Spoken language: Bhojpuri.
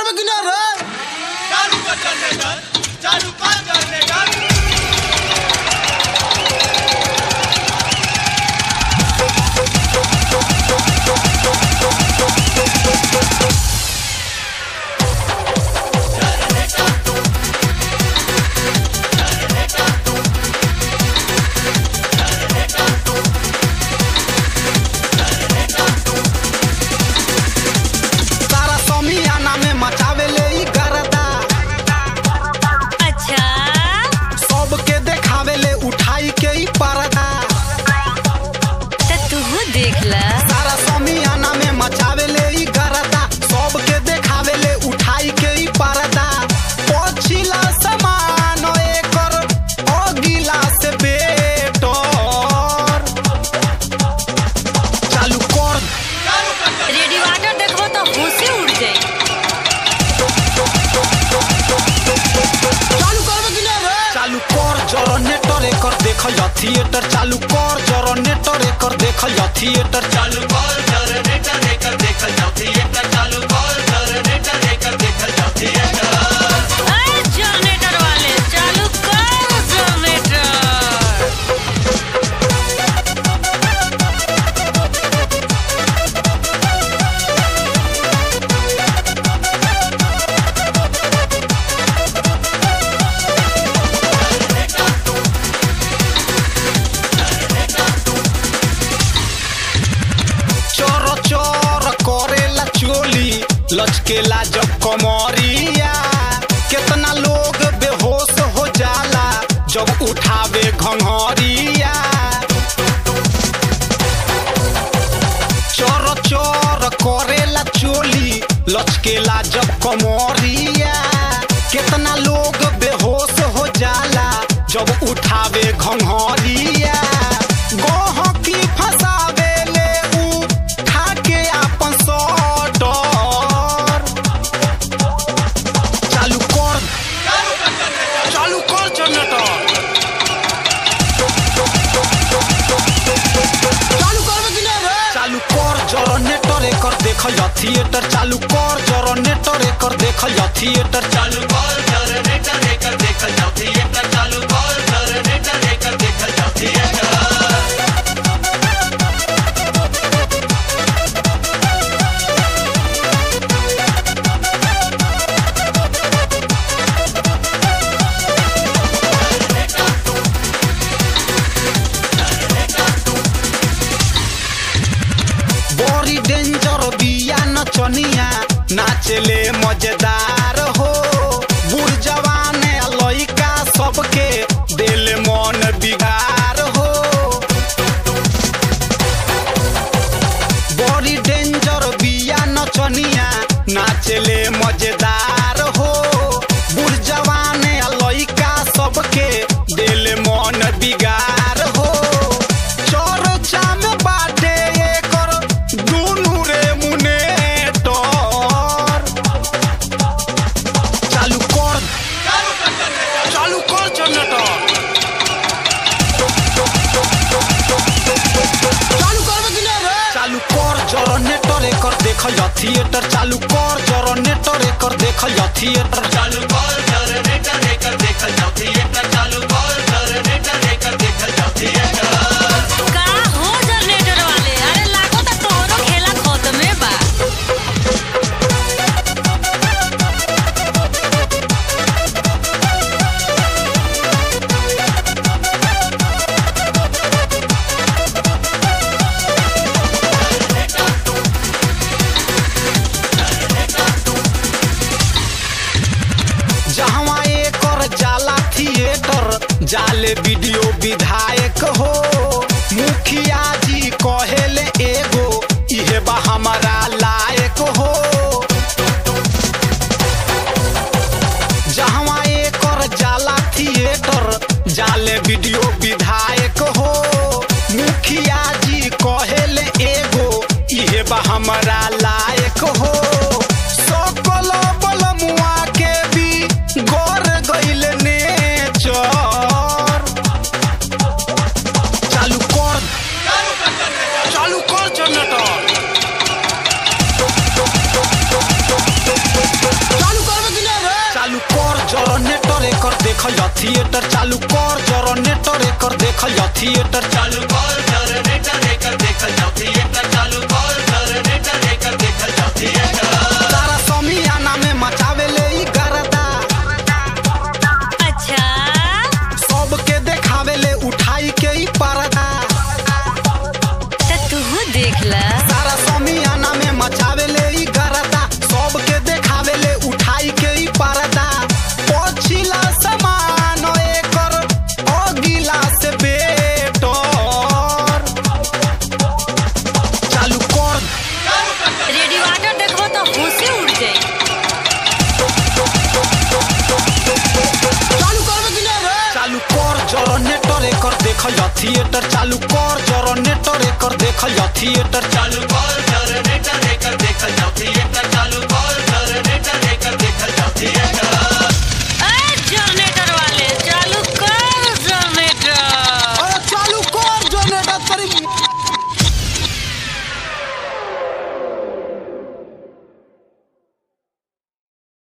करबे कि ना रे चालू कर जनरेटर चालू कर जनरेटर थिएटर चालू कर जनरेटर एकर देखल जा थिएटर चालू कर जनरेटर एकर देखल जा थिएटर चालू कर जनरेटर एकर देखल जा थिएटर ए जनरेटर वाले चालू कर जनरेटर लचकेला जब कमरिया कितना लोग बेहोश हो जाला जब उठावे घंघरिया चोर चोर करेला चोली लचकेला जब कमरिया कितना लोग बेहोश हो जाला जब उठावे घंघरिया गोहकी फसावे ले उठा के अपन देखल जा थिएटर चालू कर जनरेटर एकर देखल जा थिएटर चालू कर जनरेटर एकर देखल जा थिएटर चालू कर जनरेटर एकर देखल जा थिएटर चनिया नाचले मजेदार हो बूढ़ जवान लइका सबके दिल मन बिगार हो बड़ी डेंजर बिया नचनिया नाचले मजेदार हो बूढ़ जवान लइका सबके दिल मन बिगार हो चर्चा में बाटे एकर दुनु रे मुने देखल जा थिएटर चालू कर जनरेटर एकर देखल जा थिएटर चालू कर जनरेटर एकर देखल जा थिएटर चालू कर जनरेटर एकर देखल जा थिएटर का हो जनरेटर वाले अरे लागो त तोरो खेला खत्म बा जाले वीडियो विधायक हो मुखिया जी कहेले एगो इहे बा हमारा लायक हो जहाँ एकर जाला थिएटर जाले वीडियो विधायक हो मुखिया जी कहेले एगो इहे बा हमारा लायक हो सकल बलमुआ के भी गोर गइल नेचर देखल जा थिएटर चालू कर जनरेटर एकर देखल जा थिएटर चालू कर जनरेटर एकर देखल जाओ थिएटर चालू कर जनरेटर एकर देखल जाओ थिएटर तारा समियाना में मचावे ले ई गरदा अच्छा सबके देखावे ले उठाई के ई पर्दा तो तू देख ला तारा समियाना में मचावे ले ई गरदा सबके देखावे ले उठाई के ई पर्दा पछिला समान एकर अगिला से बेटर चालू कर रेडिएटर देखबो तो होशे उड़ जाई। चालू कर जनरेटर एकर देखल जा थिएटर चालू कर जनरेटर एकर देखल जा थिएटर चालू कर जनरेटर एकर देखल जाओ थिएटर